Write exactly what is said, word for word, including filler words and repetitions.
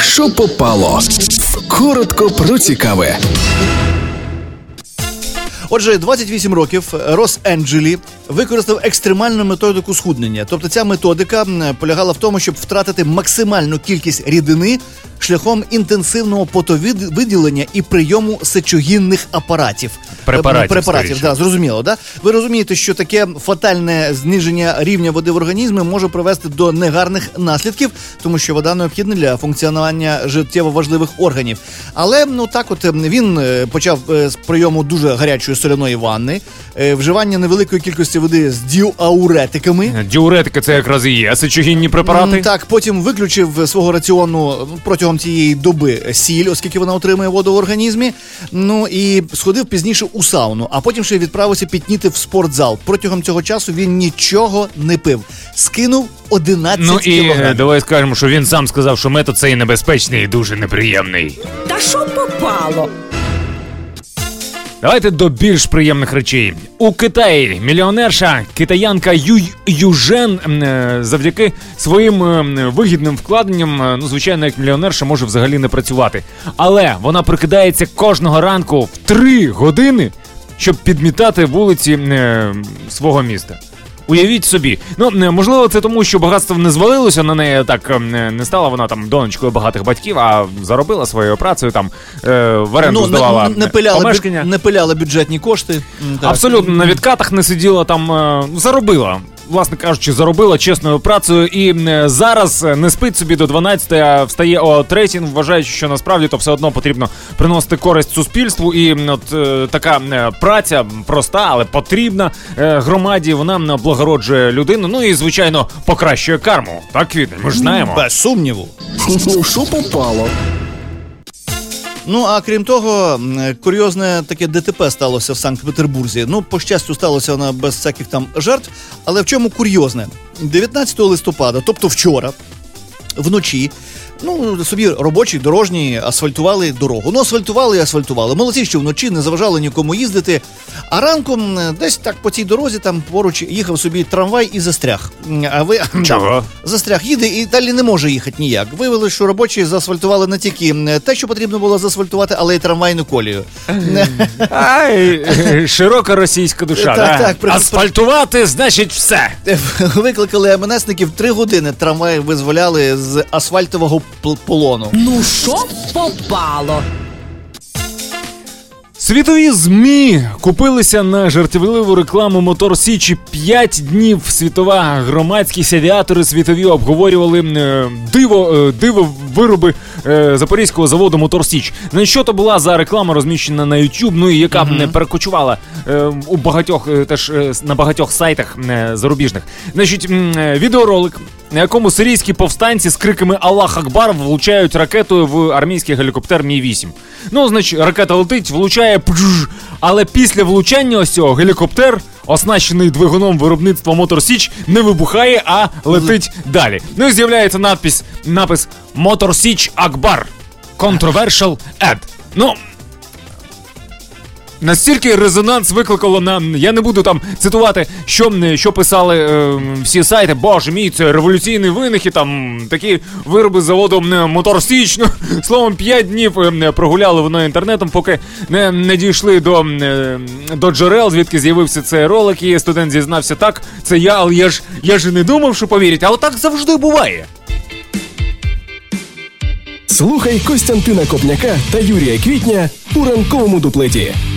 Що попало? Коротко про цікаве. Отже, двадцять вісім років Рос Енджелі використав екстремальну методику схуднення. Тобто ця методика полягала в тому, щоб втратити максимальну кількість рідини шляхом інтенсивного потовиділення і прийому сечогінних апаратів. Препаратів, Препаратів, да, зрозуміло, да? Ви розумієте, що таке фатальне зниження рівня води в організмі може привести до негарних наслідків, тому що вода необхідна для функціонування життєво важливих органів. Але, ну так от, він почав з прийому дуже гарячої соляної ванни, вживання невеликої кількості води з діуретиками. Діуретики – це якраз і є сечогінні препарати. Так, потім виключив свого раціону протягом цієї доби сіль, оскільки вона отримує воду в організмі. Ну і сходив пізніше у сауну, а потім ще відправився пітніти в спортзал. Протягом цього часу він нічого не пив. Скинув одинадцять ну, і, кілограмів. Ну і давай скажемо, що він сам сказав, що метод цей небезпечний і дуже неприємний. Та що попало? Давайте до більш приємних речей. У Китаї мільйонерша китаянка Юй Южен завдяки своїм вигідним вкладенням, ну, звичайно, як мільйонерша може взагалі не працювати. Але вона прокидається кожного ранку в три години, щоб підмітати вулиці е, свого міста. Уявіть собі. Ну, можливо, це тому, що багатство не звалилося на неї, так не стала вона там донечкою багатих батьків, а заробила своєю працею, там, е, в оренду ну, здавала не, не пиляла, помешкання. Не пиляла бюджетні кошти. Так. Абсолютно, на відкатах не сиділа, там, е, заробила. Власне кажучи, заробила чесною працею і е, зараз не спить собі до дванадцятої, а встає о третій, вважаючи, що насправді то все одно потрібно приносити користь суспільству. І от е, така е, праця проста, але потрібна е, громаді, вона благороджує людину, ну і, звичайно, покращує карму. Так, Квітне, ми ж знаємо. Без сумніву. Що попало? Ну, а крім того, курйозне таке ДТП сталося в Санкт-Петербурзі. Ну, по щастю, сталося воно без всяких там жертв. Але в чому курйозне? дев'ятнадцятого листопада, тобто вчора, вночі, ну, собі робочі, дорожні асфальтували дорогу. Ну, асфальтували і асфальтували. Молодці, що вночі не заважали нікому їздити. А ранком десь так по цій дорозі там поруч їхав собі трамвай і застряг. А ви... Чого? Застряг, їде і далі не може їхати ніяк. Виявилось, що робочі заасфальтували не тільки те, що потрібно було заасфальтувати, але й трамвайну колію. Ай, широка російська душа, Так, да? так, при- Асфальтувати, значить, все. Викликали ем ен есників, три години трамвай визволяли з асфальтового пл- полону. Ну що попало? Світові ЗМІ купилися на жартівливу рекламу Мотор Січі. П'ять днів світова громадськість, авіатори світові обговорювали е, диво, е, диво вироби е, запорізького заводу Мотор Січ. На що то була за реклама, розміщена на YouTube, ну і яка б не перекочувала е, у багатьох, е, теж е, на багатьох сайтах е, зарубіжних. Значить, е, відеоролик, на якому сирійські повстанці з криками «Аллах Акбар» влучають ракетою в армійський гелікоптер Мі вісім. Ну, значить, ракета летить, влучає, але після влучання ось цього гелікоптер, оснащений двигуном виробництва Мотор Січ, не вибухає, а летить далі. Ну і з'являється надпис, напис «Мотор Січ Акбар. Controversial Ad». Ну, настільки резонанс викликало на... Я не буду там цитувати, що, що писали е, всі сайти. Боже мій, це революційний винахід, там такі вироби з заводу Мотор Січ. Ну, словом, п'ять днів е, прогуляли воно інтернетом, поки не, не дійшли до, е, до джерел, звідки з'явився цей ролик. І студент зізнався: так, це я, але я ж, я ж не думав, що повірять. Але так завжди буває. Слухай Костянтина Копняка та Юрія Квітня у ранковому дуплеті.